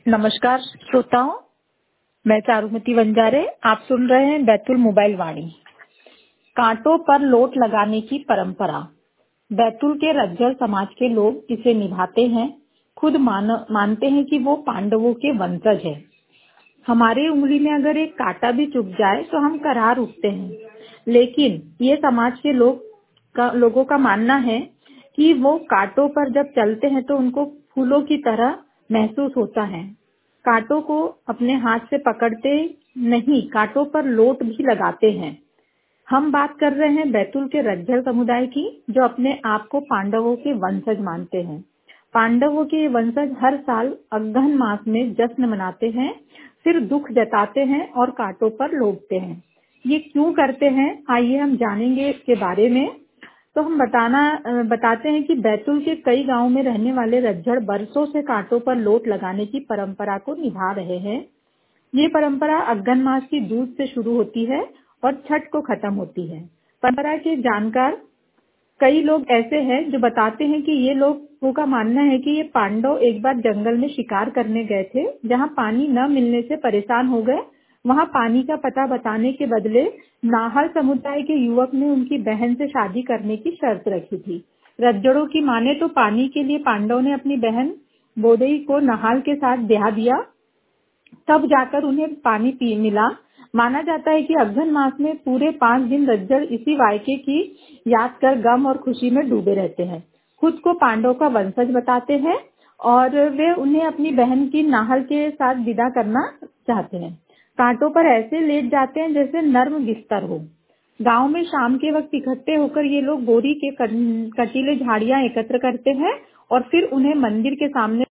नमस्कार श्रोताओं, मैं चारुमती वंजारे। आप सुन रहे हैं बैतूल मोबाइल वाणी। कांटों पर लोट लगाने की परंपरा। बैतूल के रज्जर समाज के लोग इसे निभाते हैं। खुद मानते हैं कि वो पांडवों के वंशज है। हमारे उंगली में अगर एक कांटा भी चुभ जाए तो हम करार उठते हैं, लेकिन ये समाज के लोगों का मानना है कि वो कांटों पर जब चलते हैं तो उनको फूलों की तरह महसूस होता है। कांटों को अपने हाथ से पकड़ते नहीं, कांटों पर लोट भी लगाते हैं। हम बात कर रहे हैं बैतूल के रज्जर समुदाय की, जो अपने आप को पांडवों के वंशज मानते हैं। पांडवों के वंशज हर साल अगहन मास में जश्न मनाते हैं, फिर दुख जताते हैं और कांटों पर लोटते हैं। ये क्यों करते हैं, आइए हम जानेंगे इसके बारे में। तो हम बताते हैं कि बैतूल के कई गांवों में रहने वाले रज्जड़ बरसों से कांटों पर लोट लगाने की परंपरा को निभा रहे हैं। ये परंपरा अगहन मास की दूज से शुरू होती है और छठ को खत्म होती है। परंपरा के जानकार कई लोग ऐसे हैं जो बताते हैं कि ये लोगों का मानना है कि ये पांडव एक बार जंगल में शिकार करने गए थे, जहां पानी न मिलने से परेशान हो गए। वहां पानी का पता बताने के बदले नाहल समुदाय के युवक ने उनकी बहन से शादी करने की शर्त रखी थी। रज्जड़ों की माने तो पानी के लिए पांडव ने अपनी बहन बोदई को नाहल के साथ ब्याह दिया, तब जाकर उन्हें पानी मिला। माना जाता है कि अगहन मास में पूरे 5 दिन रज्जड़ इसी वायके की याद कर गम और खुशी में डूबे रहते हैं। खुद को पांडव का वंशज बताते हैं और वे उन्हें अपनी बहन की नाहल के साथ विदा करना चाहते हैं। कांटों पर ऐसे लेट जाते हैं जैसे नर्म बिस्तर हो। गांव में शाम के वक्त इकट्ठे होकर ये लोग बोरी के कटीले झाड़ियां एकत्र करते हैं और फिर उन्हें मंदिर के सामने